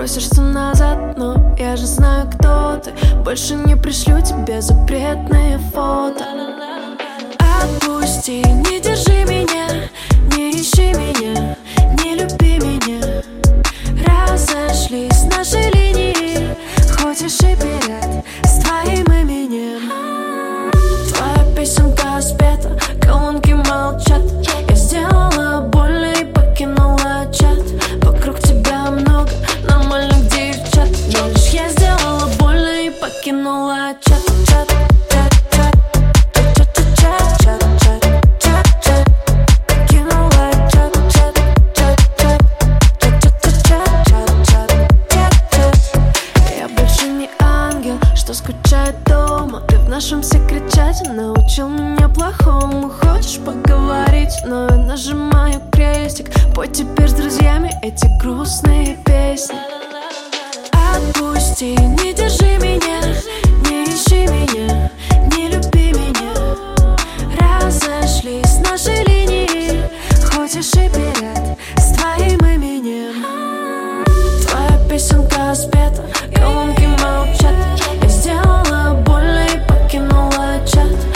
просишься назад, но я же знаю, кто ты. Больше не пришлю тебе запретные фото. Отпусти, не держи меня, не ищи меня, не люби меня. Разошлись наши линии, хочешь и пират с твоим именем. Твоя песенка спета, колонки молчат. Я сделала больно и покинула чат. Вокруг тебя много нормальных девчат, но лишь я сделала больно и покинула чат. Скучает дома, ты в нашем секрет-чате научил меня плохому. Хочешь поговорить, но я нажимаю крестик. Пой теперь с друзьями эти грустные песни. Отпусти, не держи меня, не ищи меня, не люби меня. Разошлись наши линии, хочешь и пират с твоим именем. Твоя песенка спета, колонки молчат. Я сделала больно и покинула чат.